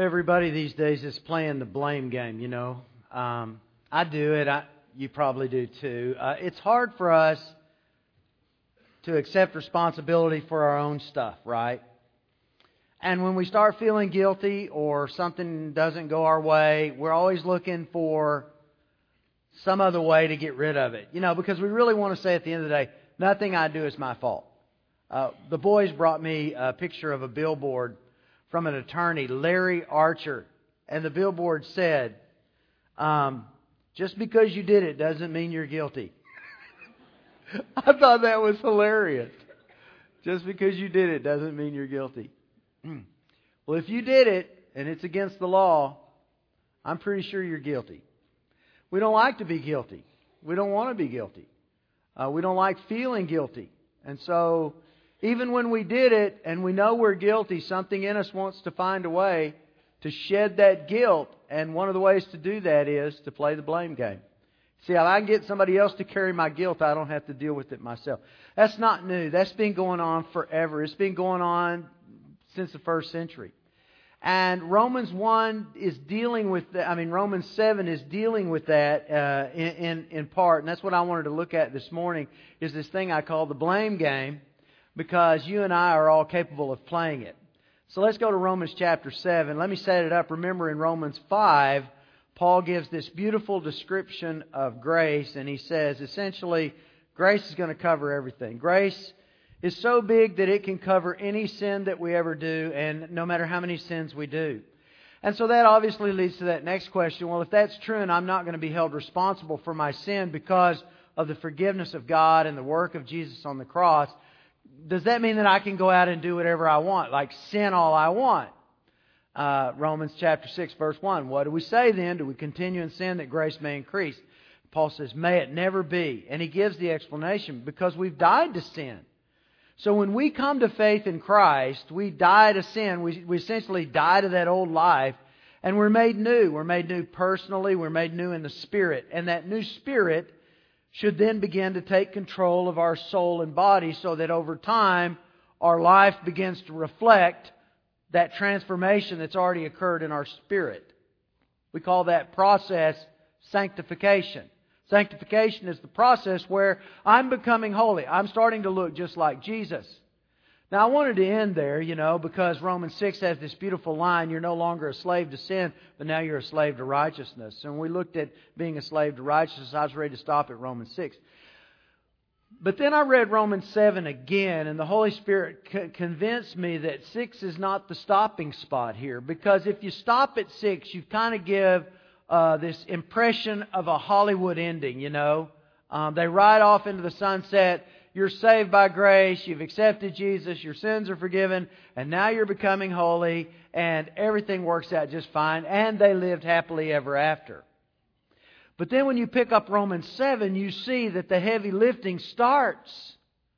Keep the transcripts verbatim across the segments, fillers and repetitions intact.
Everybody these days is playing the blame game, you know. Um, I do it. I, you probably do too. Uh, it's hard for us to accept responsibility for our own stuff, right? And when we start feeling guilty or something doesn't go our way, we're always looking for some other way to get rid of it. You know, because we really want to say at the end of the day, nothing I do is my fault. Uh, the boys brought me a picture of a billboard from an attorney, Larry Archer. And the billboard said, um, just because you did it doesn't mean you're guilty. I thought that was hilarious. Just because you did it doesn't mean you're guilty. Well, if you did it and it's against the law, I'm pretty sure you're guilty. We don't like to be guilty. We don't want to be guilty. Uh, we don't like feeling guilty. And so even when we did it and we know we're guilty, something in us wants to find a way to shed that guilt. And one of the ways to do that is to play the blame game. See, if I can get somebody else to carry my guilt, I don't have to deal with it myself. That's not new. That's been going on forever. It's been going on since the first century. And Romans one is dealing with that. I mean, Romans seven is dealing with that uh, in, in, in part. And that's what I wanted to look at this morning, is this thing I call the blame game, because you and I are all capable of playing it. So let's go to Romans chapter seven. Let me set it up. Remember, in Romans five, Paul gives this beautiful description of grace, and he says, essentially, grace is going to cover everything. Grace is so big that it can cover any sin that we ever do, and no matter how many sins we do. And so that obviously leads to that next question. Well, if that's true and I'm not going to be held responsible for my sin because of the forgiveness of God and the work of Jesus on the cross, does that mean that I can go out and do whatever I want, like sin all I want? Uh, Romans chapter six, verse one. What do we say then? Do we continue in sin that grace may increase? Paul says, may it never be. And he gives the explanation, because we've died to sin. So when we come to faith in Christ, we die to sin. We, we essentially die to that old life, and we're made new. We're made new personally. We're made new in the Spirit. And that new Spirit should then begin to take control of our soul and body, so that over time our life begins to reflect that transformation that's already occurred in our spirit. We call that process sanctification. Sanctification is the process where I'm becoming holy. I'm starting to look just like Jesus. Now, I wanted to end there, you know, because Romans six has this beautiful line, you're no longer a slave to sin, but now you're a slave to righteousness. And when we looked at being a slave to righteousness, I was ready to stop at Romans six. But then I read Romans seven again, and the Holy Spirit c- convinced me that six is not the stopping spot here. Because if you stop at six, you kind of give uh, this impression of a Hollywood ending, you know. Um, they ride off into the sunset. You're saved by grace. You've accepted Jesus. Your sins are forgiven. And now you're becoming holy. And everything works out just fine. And they lived happily ever after. But then when you pick up Romans seven, you see that the heavy lifting starts.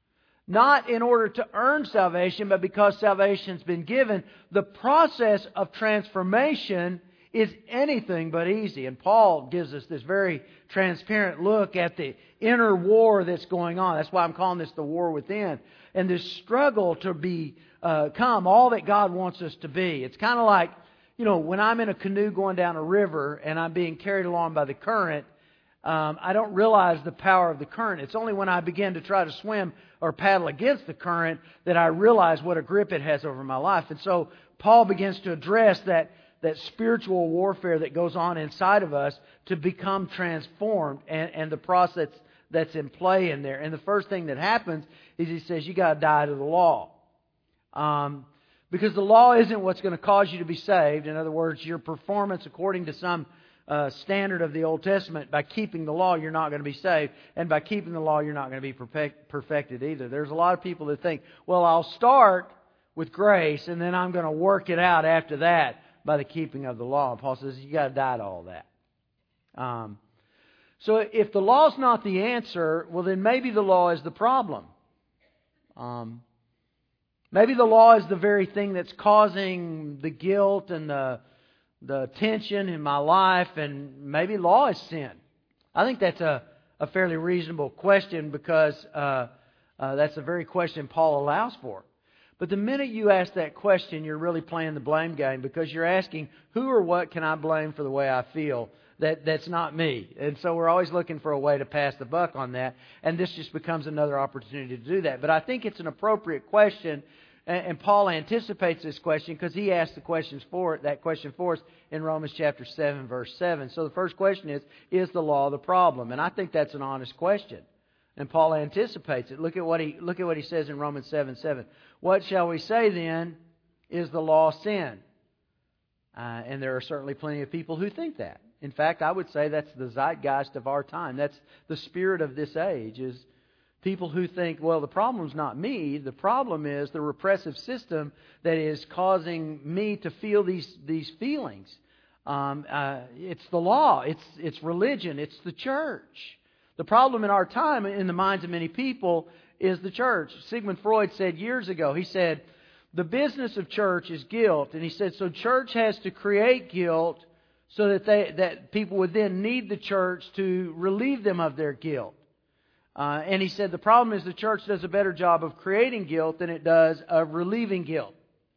Not in order to earn salvation, but because salvation's been given. The process of transformation is anything but easy. And Paul gives us this very transparent look at the inner war that's going on. That's why I'm calling this the war within. And this struggle to be, uh, become all that God wants us to be. It's kind of like, you know, when I'm in a canoe going down a river and I'm being carried along by the current, um, I don't realize the power of the current. It's only when I begin to try to swim or paddle against the current that I realize what a grip it has over my life. And so Paul begins to address that that spiritual warfare that goes on inside of us to become transformed, and, and the process that's in play in there. And the first thing that happens is he says you got to die to the law. Um, because the law isn't what's going to cause you to be saved. In other words, your performance according to some uh, standard of the Old Testament, by keeping the law, you're not going to be saved. And by keeping the law, you're not going to be perfect, perfected either. There's a lot of people that think, well, I'll start with grace and then I'm going to work it out after that by the keeping of the law. And Paul says you got to die to all that. Um, so if the law's not the answer, well then maybe the law is the problem. Um, maybe the law is the very thing that's causing the guilt and the the tension in my life, and maybe law is sin. I think that's a, a fairly reasonable question, because uh, uh, that's the very question Paul allows for. But the minute you ask that question, you're really playing the blame game, because you're asking, who or what can I blame for the way I feel? That that's not me. And so we're always looking for a way to pass the buck on that. And this just becomes another opportunity to do that. But I think it's an appropriate question. And Paul anticipates this question because he asked the questions for it, that question for us in Romans chapter seven, verse seven. So the first question is, is the law the problem? And I think that's an honest question. And Paul anticipates it. Look at what he look at what he says in Romans seven, seven. What shall we say then? Is the law sin? Uh, and there are certainly plenty of people who think that. In fact, I would say that's the zeitgeist of our time. That's the spirit of this age, is people who think, well, the problem's not me. The problem is the repressive system that is causing me to feel these these feelings. Um, uh, it's the law. It's it's religion. It's the church. The problem in our time, in the minds of many people, is the church. Sigmund Freud said years ago, he said, the business of church is guilt. And he said, so church has to create guilt so that they that people would then need the church to relieve them of their guilt. Uh, and he said the problem is the church does a better job of creating guilt than it does of relieving guilt.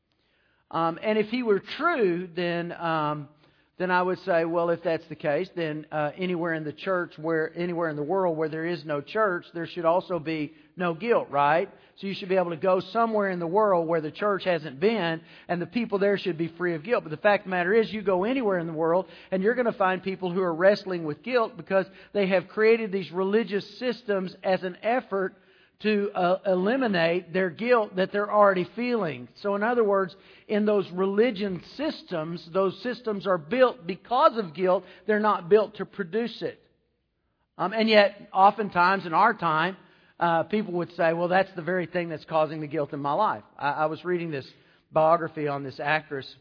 Um, and if he were true, then um, then I would say, well, if that's the case, then uh, anywhere in the church, where anywhere in the world where there is no church, there should also be no guilt, right? So you should be able to go somewhere in the world where the church hasn't been, and the people there should be free of guilt. But the fact of the matter is, you go anywhere in the world, and you're going to find people who are wrestling with guilt because they have created these religious systems as an effort to uh, eliminate their guilt that they're already feeling. So in other words, in those religion systems, those systems are built because of guilt. They're not built to produce it. Um, and yet, oftentimes in our time, Uh, people would say, well, that's the very thing that's causing the guilt in my life. I, I was reading this biography on this actress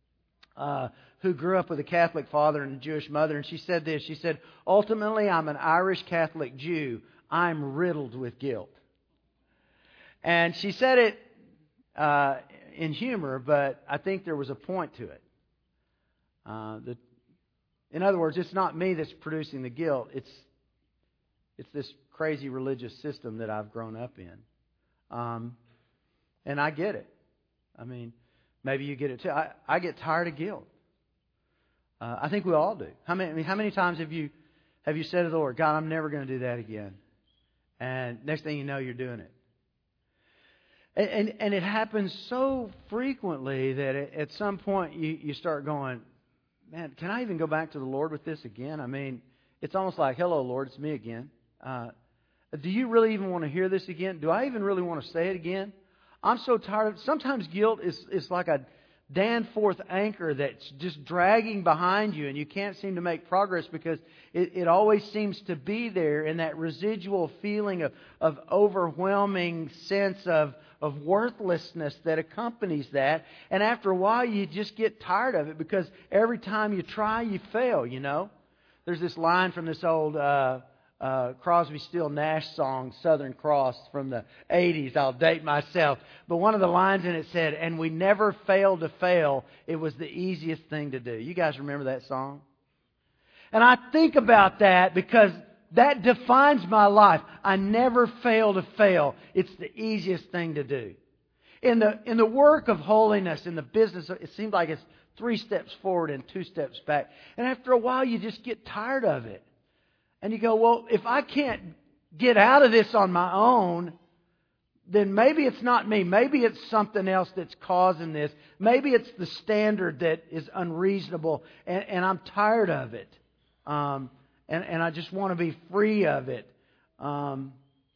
uh, who grew up with a Catholic father and a Jewish mother. And she said this. She said, ultimately, I'm an Irish Catholic Jew. I'm riddled with guilt. And she said it uh, in humor, but I think there was a point to it. Uh, the, in other words, it's not me that's producing the guilt. It's It's this crazy religious system that I've grown up in. Um, and I get it. I mean, maybe you get it too. I, I get tired of guilt. Uh, I think we all do. How many, I mean, how many times have you have you said to the Lord, God, I'm never going to do that again? And next thing you know, you're doing it. And, and, and it happens so frequently that at some point you, you start going, man, can I even go back to the Lord with this again? I mean, it's almost like, hello, Lord, it's me again. Uh, do you really even want to hear this again? Do I even really want to say it again? I'm so tired of it. Sometimes guilt is, is like a Danforth anchor that's just dragging behind you, and you can't seem to make progress because it, it always seems to be there in that residual feeling of, of overwhelming sense of, of worthlessness that accompanies that. And after a while, you just get tired of it because every time you try, you fail, you know. There's this line from this old uh, uh, Crosby, Still, Nash song, Southern Cross, from the eighties. I'll date myself. But one of the lines in it said, and we never failed to fail. It was the easiest thing to do. You guys remember that song? And I think about that because that defines my life. I never fail to fail. It's the easiest thing to do. In the, in the work of holiness, in the business, it seems like it's three steps forward and two steps back. And after a while, you just get tired of it. And you go, well, if I can't get out of this on my own, then maybe it's not me. Maybe it's something else that's causing this. Maybe it's the standard that is unreasonable, and, and I'm tired of it. Um, and, and I just want to be free of it. Um,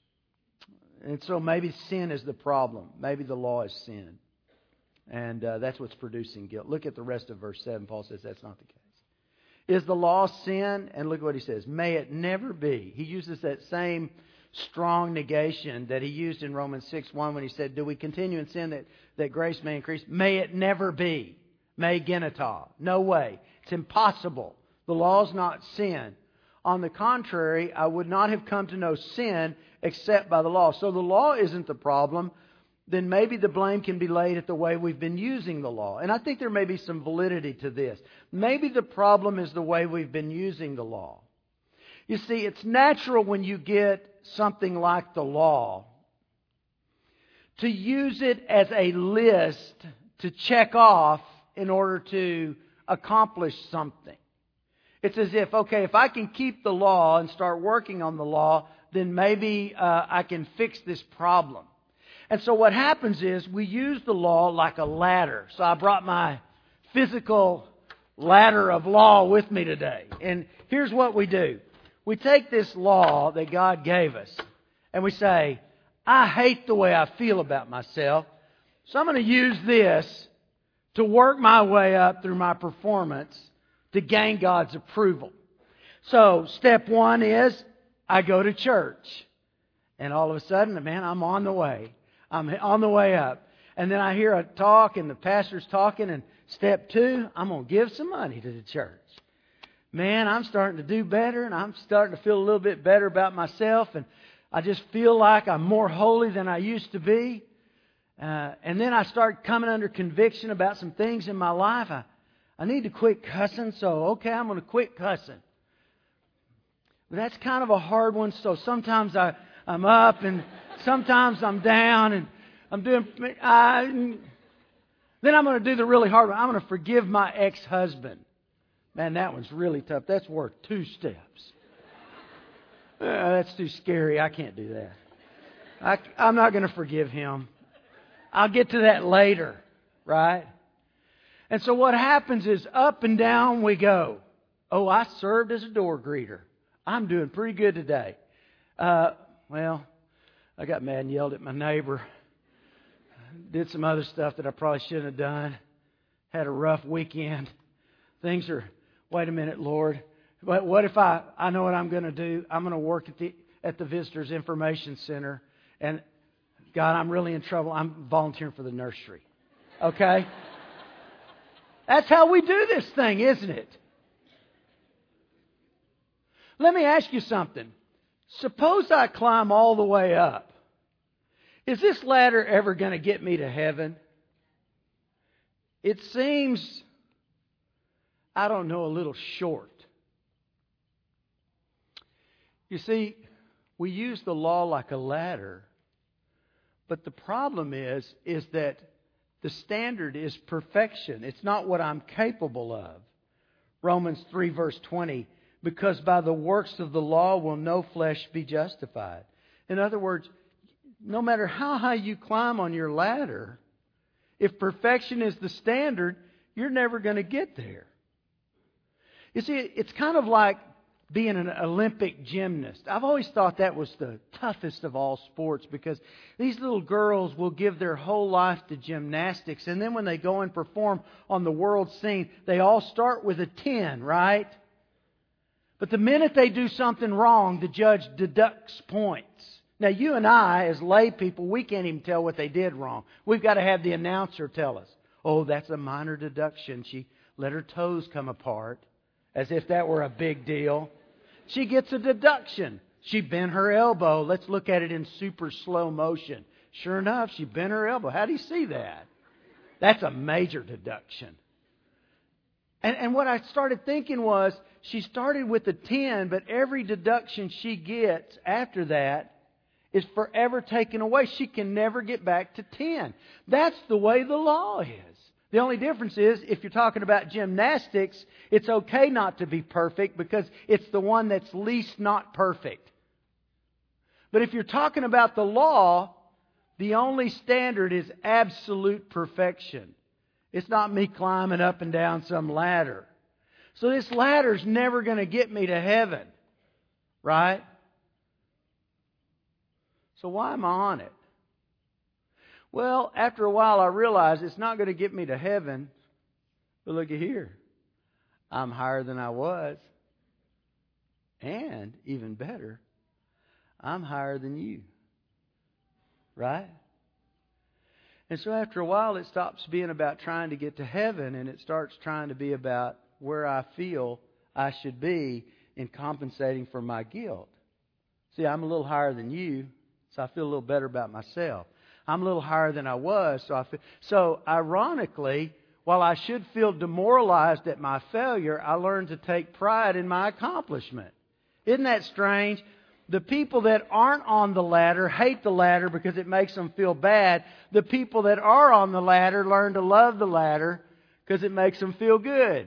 and so maybe sin is the problem. Maybe the law is sin. And uh, that's what's producing guilt. Look at the rest of verse seven. Paul says that's not the case. Is the law sin? And look what he says. May it never be. He uses that same strong negation that he used in Romans six one when he said, do we continue in sin that, that grace may increase? May it never be. May genita. No way. It's impossible. The law is not sin. On the contrary, I would not have come to know sin except by the law. So the law isn't the problem. Then maybe the blame can be laid at the way we've been using the law. And I think there may be some validity to this. Maybe the problem is the way we've been using the law. You see, it's natural when you get something like the law to use it as a list to check off in order to accomplish something. It's as if, okay, if I can keep the law and start working on the law, then maybe uh, I can fix this problem. And so what happens is we use the law like a ladder. So I brought my physical ladder of law with me today. And here's what we do. We take this law that God gave us and we say, I hate the way I feel about myself, so I'm going to use this to work my way up through my performance to gain God's approval. So step one is I go to church. And all of a sudden, man, I'm on the way. I'm on the way up. And then I hear a talk and the pastor's talking. And step two, I'm going to give some money to the church. Man, I'm starting to do better and I'm starting to feel a little bit better about myself. And I just feel like I'm more holy than I used to be. Uh, and then I start coming under conviction about some things in my life. I, I need to quit cussing, so okay, I'm going to quit cussing. But that's kind of a hard one, so sometimes I, I'm up and sometimes I'm down and I'm doing... I, then I'm going to do the really hard one. I'm going to forgive my ex-husband. Man, that one's really tough. That's worth two steps. Uh, that's too scary. I can't do that. I, I'm not going to forgive him. I'll get to that later, right? And so what happens is up and down we go. Oh, I served as a door greeter. I'm doing pretty good today. Uh, well, I got mad and yelled at my neighbor. Did some other stuff that I probably shouldn't have done. Had a rough weekend. Things are, wait a minute, Lord. What, what if I, I know what I'm going to do? I'm going to work at the at the Visitors Information Center. And God, I'm really in trouble. I'm volunteering for the nursery. Okay? That's how we do this thing, isn't it? Let me ask you something. Suppose I climb all the way up. Is this ladder ever going to get me to heaven? It seems, I don't know, a little short. You see, we use the law like a ladder. But the problem is, is that the standard is perfection. It's not what I'm capable of. Romans three verse twenty, because by the works of the law will no flesh be justified. In other words, no matter how high you climb on your ladder, if perfection is the standard, you're never going to get there. You see, it's kind of like being an Olympic gymnast. I've always thought that was the toughest of all sports because these little girls will give their whole life to gymnastics. And then when they go and perform on the world scene, they all start with a ten, right? But the minute they do something wrong, the judge deducts points. Now, you and I, as lay people, we can't even tell what they did wrong. We've got to have the announcer tell us, oh, that's a minor deduction. She let her toes come apart, as if that were a big deal. She gets a deduction. She bent her elbow. Let's look at it in super slow motion. Sure enough, she bent her elbow. How do you see that? That's a major deduction. And, and what I started thinking was, she started with a ten, but every deduction she gets after that is forever taken away. She can never get back to ten. That's the way the law is. The only difference is, if you're talking about gymnastics, it's okay not to be perfect because it's the one that's least not perfect. But if you're talking about the law, the only standard is absolute perfection. It's not me climbing up and down some ladder. So this ladder's never going to get me to heaven. Right? So why am I on it? Well, after a while I realized it's not going to get me to heaven. But look at here. I'm higher than I was. And, even better, I'm higher than you. Right? And so after a while it stops being about trying to get to heaven and it starts trying to be about where I feel I should be in compensating for my guilt. See, I'm a little higher than you, so I feel a little better about myself. I'm a little higher than I was, so I feel... So, ironically, while I should feel demoralized at my failure, I learned to take pride in my accomplishment. Isn't that strange? The people that aren't on the ladder hate the ladder because it makes them feel bad. The people that are on the ladder learn to love the ladder because it makes them feel good.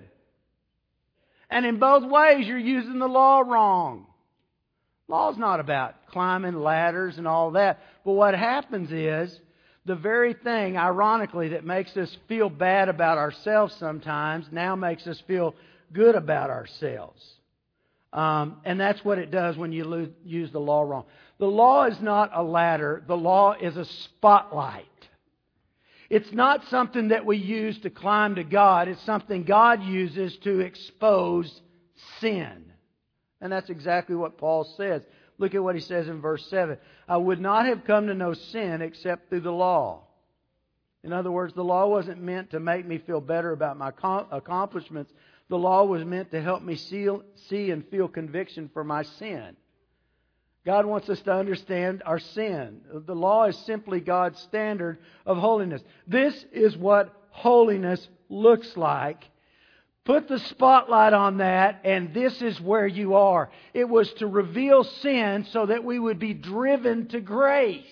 And in both ways, you're using the law wrong. Law's not about climbing ladders and all that. But what happens is, the very thing, ironically, that makes us feel bad about ourselves sometimes now makes us feel good about ourselves. Um, and that's what it does when you lose, use the law wrong. The law is not a ladder. The law is a spotlight. It's not something that we use to climb to God. It's something God uses to expose sin. And that's exactly what Paul says. Look at what he says in verse seven. I would not have come to know sin except through the law. In other words, the law wasn't meant to make me feel better about my accomplishments. The law was meant to help me see, see and feel conviction for my sin. God wants us to understand our sin. The law is simply God's standard of holiness. This is what holiness looks like. Put the spotlight on that, and this is where you are. It was to reveal sin so that we would be driven to grace,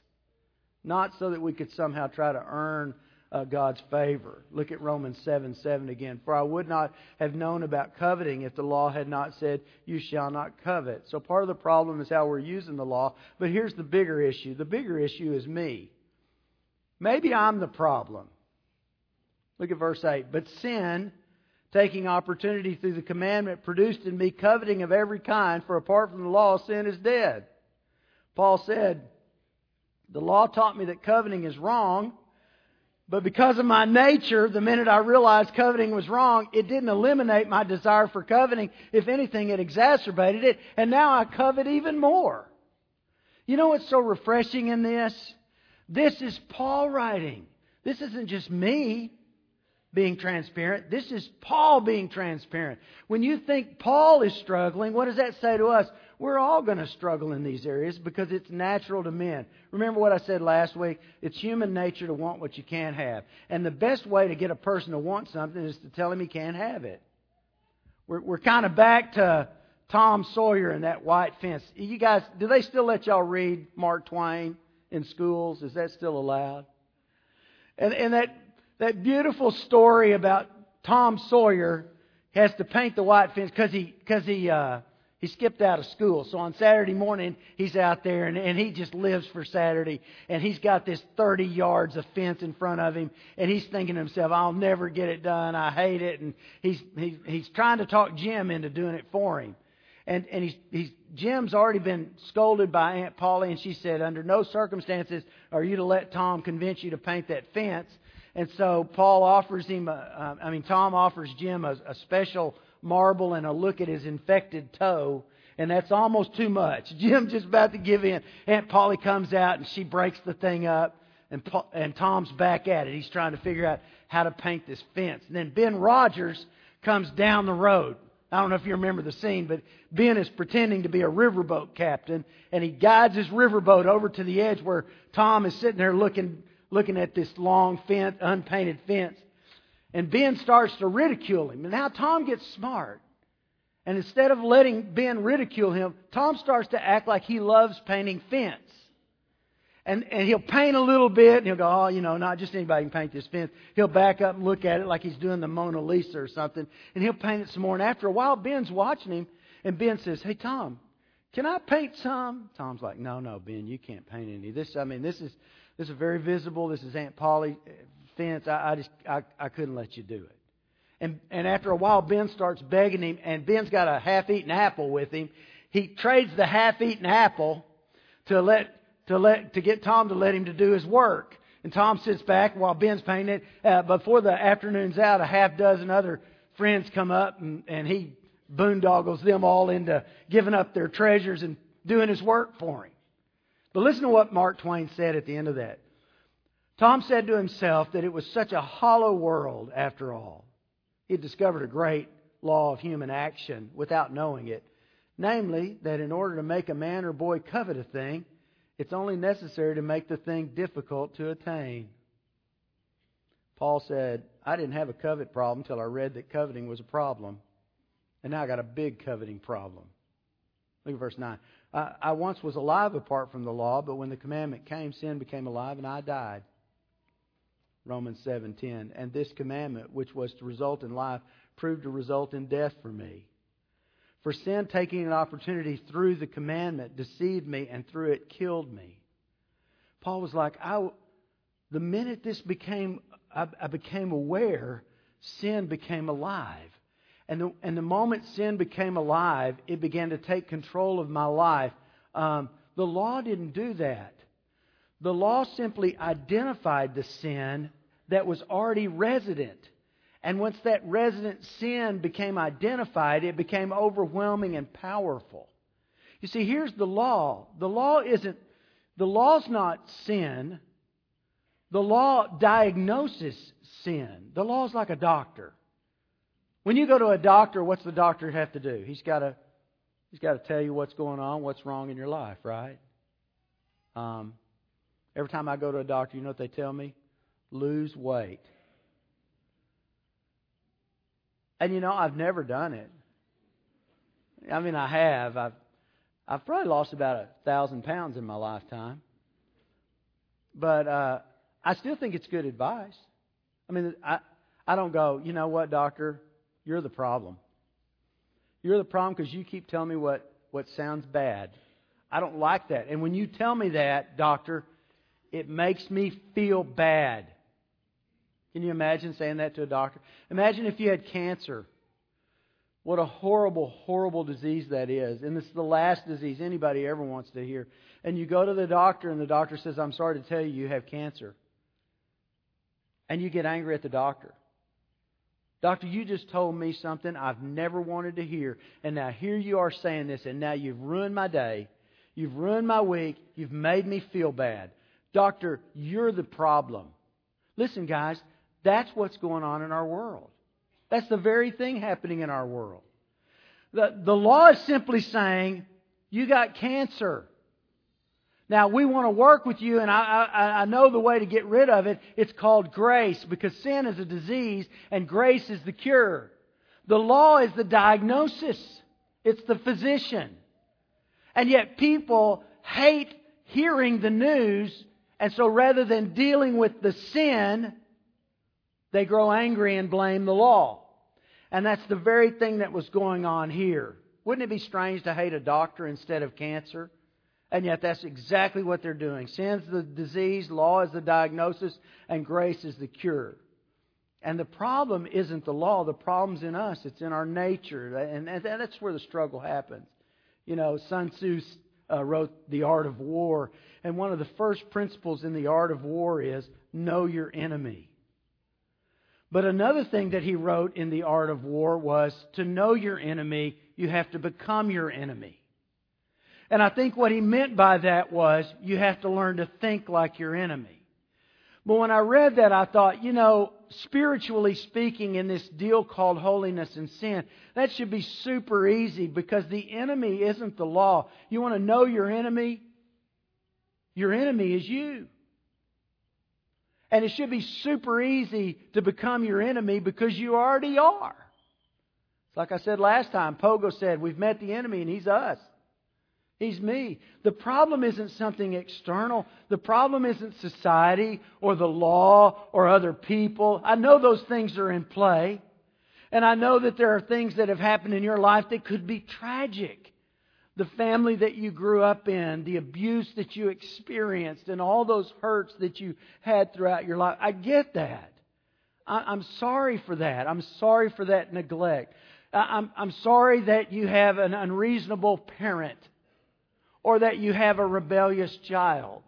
not so that we could somehow try to earn uh, God's favor. Look at Romans seven seven again. For I would not have known about coveting if the law had not said, you shall not covet. So part of the problem is how we're using the law. But here's the bigger issue. The bigger issue is me. Maybe I'm the problem. Look at verse eight. But sin, taking opportunity through the commandment, produced in me coveting of every kind, for apart from the law, sin is dead. Paul said, the law taught me that coveting is wrong, but because of my nature, the minute I realized coveting was wrong, it didn't eliminate my desire for coveting. If anything, it exacerbated it, and now I covet even more. You know what's so refreshing in this? This is Paul writing. This isn't just me being transparent. This is Paul being transparent. When you think Paul is struggling, what does that say to us? We're all going to struggle in these areas because it's natural to men. Remember what I said last week? It's human nature to want what you can't have. And the best way to get a person to want something is to tell him he can't have it. We're, we're kind of back to Tom Sawyer and that white fence. You guys, do they still let y'all read Mark Twain in schools? Is that still allowed? And, and that That beautiful story about Tom Sawyer has to paint the white fence because he because he uh, he skipped out of school. So on Saturday morning he's out there and, and he just lives for Saturday. And he's got this thirty yards of fence in front of him. And he's thinking to himself, I'll never get it done. I hate it. And he's he's, he's trying to talk Jim into doing it for him. And and he's he's Jim's already been scolded by Aunt Polly, and she said, under no circumstances are you to let Tom convince you to paint that fence. And so Paul offers him, a, I mean, Tom offers Jim a, a special marble and a look at his infected toe. And that's almost too much. Jim's just about to give in. Aunt Polly comes out and she breaks the thing up. And, Paul, and Tom's back at it. He's trying to figure out how to paint this fence. And then Ben Rogers comes down the road. I don't know if you remember the scene, but Ben is pretending to be a riverboat captain. And he guides his riverboat over to the edge where Tom is sitting there looking... looking at this long fence, unpainted fence. And Ben starts to ridicule him. And now Tom gets smart. And instead of letting Ben ridicule him, Tom starts to act like he loves painting fence. And and he'll paint a little bit and he'll go, oh, you know, not just anybody can paint this fence. He'll back up and look at it like he's doing the Mona Lisa or something. And he'll paint it some more. And after a while, Ben's watching him. And Ben says, hey, Tom, can I paint some? Tom's like, no, no, Ben, you can't paint any of this. I mean, this is... This is very visible. This is Aunt Polly fence. I, I just I, I couldn't let you do it. And and after a while, Ben starts begging him, and Ben's got a half-eaten apple with him. He trades the half-eaten apple to let to let to get Tom to let him to do his work. And Tom sits back while Ben's painting it. Uh, before the afternoon's out, a half dozen other friends come up, and, and he boondoggles them all into giving up their treasures and doing his work for him. But listen to what Mark Twain said at the end of that. Tom said to himself that it was such a hollow world after all. He had discovered a great law of human action without knowing it. Namely, that in order to make a man or boy covet a thing, it's only necessary to make the thing difficult to attain. Paul said, I didn't have a covet problem until I read that coveting was a problem. And now I got a big coveting problem. Look at verse nine. I, I once was alive apart from the law, but when the commandment came, sin became alive and I died. Romans seven ten. And this commandment, which was to result in life, proved to result in death for me. For sin, taking an opportunity through the commandment, deceived me, and through it killed me. Paul was like, I, the minute this became, I, I became aware, sin became alive. And the, and the moment sin became alive, it began to take control of my life. Um, the law didn't do that. The law simply identified the sin that was already resident. And once that resident sin became identified, it became overwhelming and powerful. You see, here's the law. The law isn't, the law's not sin. The law diagnoses sin. The law's like a doctor. When you go to a doctor, what's the doctor have to do? He's got to, he's got to tell you what's going on, what's wrong in your life, right? Um, every time I go to a doctor, you know what they tell me? Lose weight. And you know, I've never done it. I mean, I have. I've, I've probably lost about a thousand pounds in my lifetime. But uh, I still think it's good advice. I mean, I, I don't go, you know what, doctor? You're the problem. You're the problem because you keep telling me what, what sounds bad. I don't like that. And when you tell me that, doctor, it makes me feel bad. Can you imagine saying that to a doctor? Imagine if you had cancer. What a horrible, horrible disease that is. And this is the last disease anybody ever wants to hear. And you go to the doctor and the doctor says, I'm sorry to tell you, you have cancer. And you get angry at the doctor. Doctor, you just told me something I've never wanted to hear. And now here you are saying this. And now you've ruined my day. You've ruined my week. You've made me feel bad. Doctor, you're the problem. Listen, guys. That's what's going on in our world. That's the very thing happening in our world. The, the law is simply saying, you got cancer. Now, we want to work with you, and I, I, I know the way to get rid of it. It's called grace, because sin is a disease, and grace is the cure. The law is the diagnosis. It's the physician. And yet people hate hearing the news, and so rather than dealing with the sin, they grow angry and blame the law. And that's the very thing that was going on here. Wouldn't it be strange to hate a doctor instead of cancer? And yet that's exactly what they're doing. Sin's the disease, law is the diagnosis, and grace is the cure. And the problem isn't the law. The problem's in us. It's in our nature. And that's where the struggle happens. You know, Sun Tzu uh, wrote The Art of War. And one of the first principles in The Art of War is know your enemy. But another thing that he wrote in The Art of War was to know your enemy, you have to become your enemy. And I think what he meant by that was you have to learn to think like your enemy. But when I read that, I thought, you know, spiritually speaking, in this deal called holiness and sin, that should be super easy because the enemy isn't the law. You want to know your enemy? Your enemy is you. And it should be super easy to become your enemy because you already are. It's like I said last time, Pogo said, we've met the enemy and he's us. He's me. The problem isn't something external. The problem isn't society or the law or other people. I know those things are in play. And I know that there are things that have happened in your life that could be tragic. The family that you grew up in, the abuse that you experienced, and all those hurts that you had throughout your life. I get that. I'm sorry for that. I'm sorry for that neglect. I'm, I'm sorry that you have an unreasonable parent or that you have a rebellious child.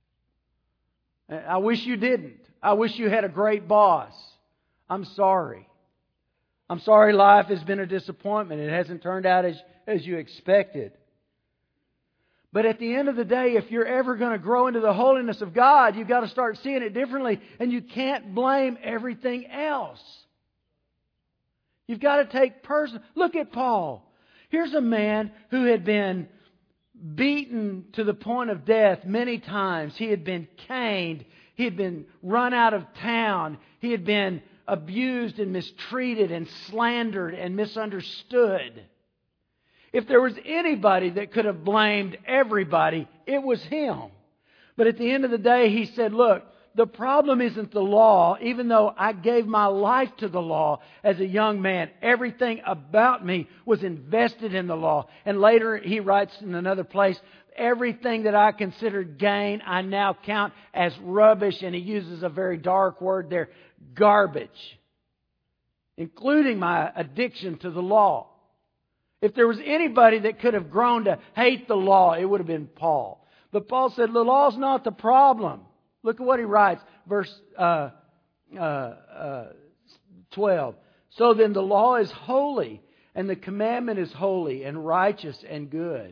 I wish you didn't. I wish you had a great boss. I'm sorry. I'm sorry life has been a disappointment. It hasn't turned out as, as you expected. But at the end of the day, if you're ever going to grow into the holiness of God, you've got to start seeing it differently. And you can't blame everything else. You've got to take person. Look at Paul. Here's a man who had been beaten to the point of death many times. He had been caned. He had been run out of town. He had been abused and mistreated and slandered and misunderstood. If there was anybody that could have blamed everybody, it was him. But at the end of the day, he said, look, the problem isn't the law. Even though I gave my life to the law as a young man, everything about me was invested in the law. And later he writes in another place, everything that I considered gain, I now count as rubbish. And he uses a very dark word there, garbage, including my addiction to the law. If there was anybody that could have grown to hate the law, it would have been Paul. But Paul said, the law's not the problem. Look at what he writes, verse uh, uh, uh, twelve. So then the law is holy, and the commandment is holy and righteous and good.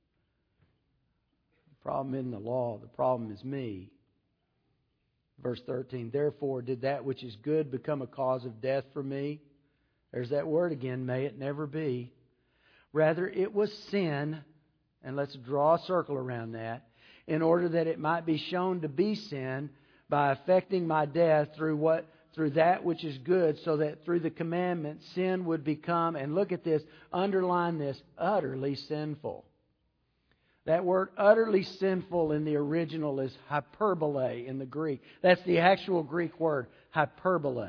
The problem isn't the law, the problem is me. Verse thirteen, therefore did that which is good become a cause of death for me? There's that word again, may it never be. Rather it was sin, and let's draw a circle around that, in order that it might be shown to be sin by affecting my death through what through that which is good, so that through the commandment sin would become, and look at this, underline this, utterly sinful. That word utterly sinful in the original is hyperbole in the Greek. That's the actual Greek word, hyperbole.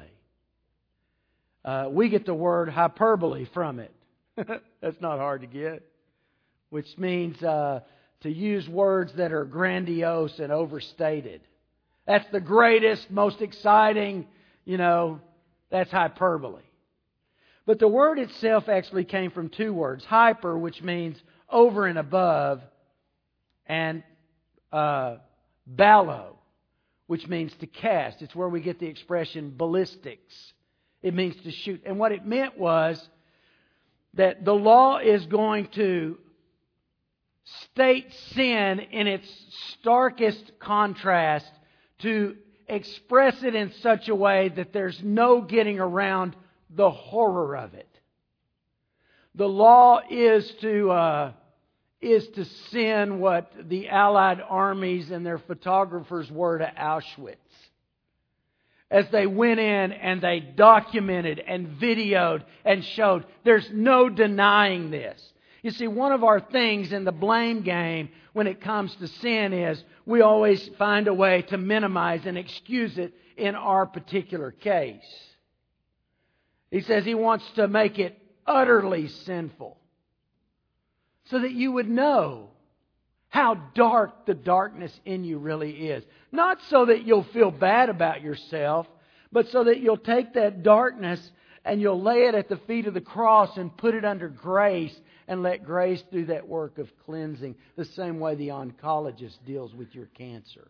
Uh, we get the word hyperbole from it. That's not hard to get. Which means uh, to use words that are grandiose and overstated. That's the greatest, most exciting, you know, that's hyperbole. But the word itself actually came from two words. Hyper, which means over and above, and uh, ballo, which means to cast. It's where we get the expression ballistics. It means to shoot. And what it meant was that the law is going to state sin in its starkest contrast, to express it in such a way that there's no getting around the horror of it. The law is to uh, is to sin what the Allied armies and their photographers were to Auschwitz. As they went in and they documented and videoed and showed, there's no denying this. You see, one of our things in the blame game when it comes to sin is we always find a way to minimize and excuse it in our particular case. He says he wants to make it utterly sinful so that you would know how dark the darkness in you really is. Not so that you'll feel bad about yourself, but so that you'll take that darkness and you'll lay it at the feet of the cross and put it under grace and let grace do that work of cleansing, the same way the oncologist deals with your cancer.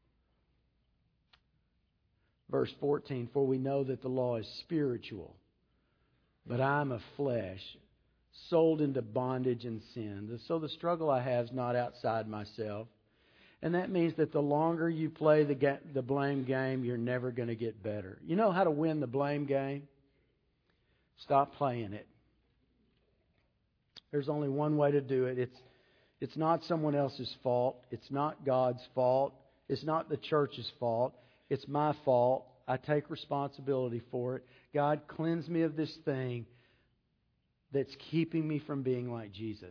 Verse fourteen, for we know that the law is spiritual, but I am of flesh, sold into bondage and sin. So the struggle I have is not outside myself. And that means that the longer you play the ga- the blame game, you're never going to get better. You know how to win the blame game? Stop playing it. There's only one way to do it. It's it's not someone else's fault. It's not God's fault. It's not the church's fault. It's my fault. I take responsibility for it. God, cleanse me of this thing that's keeping me from being like Jesus.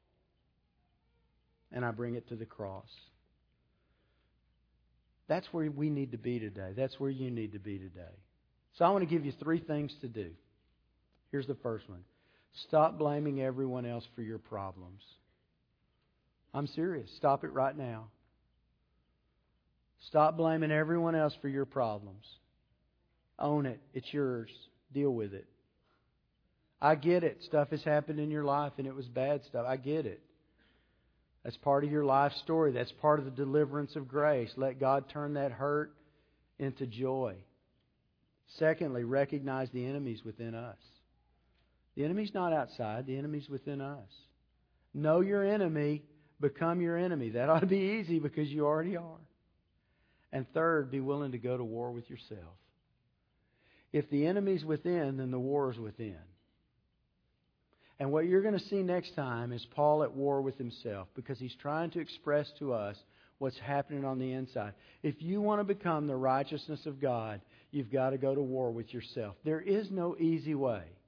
And I bring it to the cross. That's where we need to be today. That's where you need to be today. So I want to give you three things to do. Here's the first one. Stop blaming everyone else for your problems. I'm serious. Stop it right now. Stop blaming everyone else for your problems. Own it. It's yours. Deal with it. I get it. Stuff has happened in your life and it was bad stuff. I get it. That's part of your life story. That's part of the deliverance of grace. Let God turn that hurt into joy. Secondly, recognize the enemies within us. The enemy's not outside. The enemy's within us. Know your enemy. Become your enemy. That ought to be easy because you already are. And third, be willing to go to war with yourself. If the enemy's within, then the war is within. And what you're going to see next time is Paul at war with himself, because he's trying to express to us what's happening on the inside. If you want to become the righteousness of God, you've got to go to war with yourself. There is no easy way.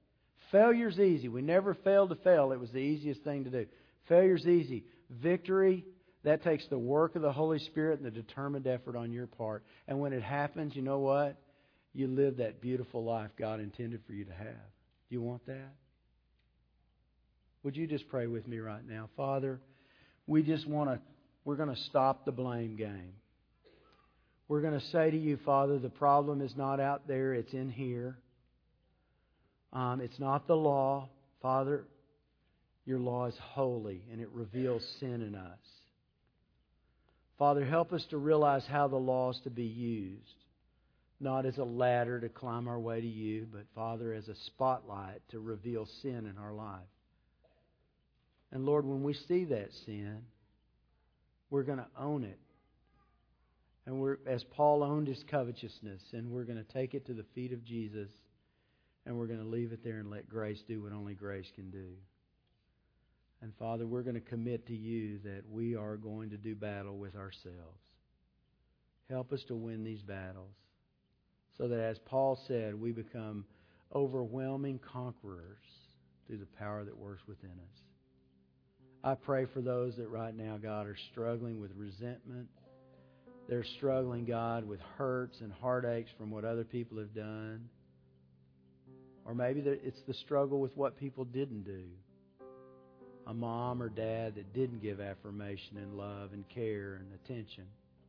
Failure's easy. We never failed to fail. It was the easiest thing to do. Failure's easy. Victory, that takes the work of the Holy Spirit and the determined effort on your part. And when it happens, you know what? You live that beautiful life God intended for you to have. Do you want that? Would you just pray with me right now? Father, we just want to, we're going to stop the blame game. We're going to say to you, Father, the problem is not out there, it's in here. Um, it's not the law. Father, your law is holy and it reveals sin in us. Father, help us to realize how the law is to be used. Not as a ladder to climb our way to you, but Father, as a spotlight to reveal sin in our life. And Lord, when we see that sin, we're going to own it. And we're, as Paul owned his covetousness, and we're going to take it to the feet of Jesus, and we're going to leave it there and let grace do what only grace can do. And Father, we're going to commit to you that we are going to do battle with ourselves. Help us to win these battles, so that, as Paul said, we become overwhelming conquerors through the power that works within us. I pray for those that right now, God, are struggling with resentment. They're struggling, God, with hurts and heartaches from what other people have done. Or maybe it's the struggle with what people didn't do. A mom or dad that didn't give affirmation and love and care and attention.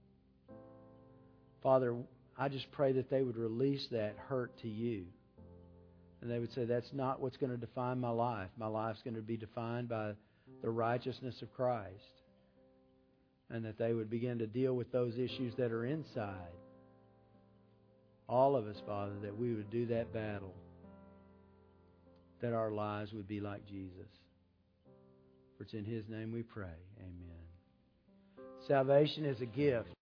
Father, I just pray that they would release that hurt to you. And they would say, that's not what's going to define my life. My life's going to be defined by the righteousness of Christ. And that they would begin to deal with those issues that are inside. All of us, Father, that we would do that battle. That our lives would be like Jesus. For it's in His name we pray. Amen. Salvation is a gift.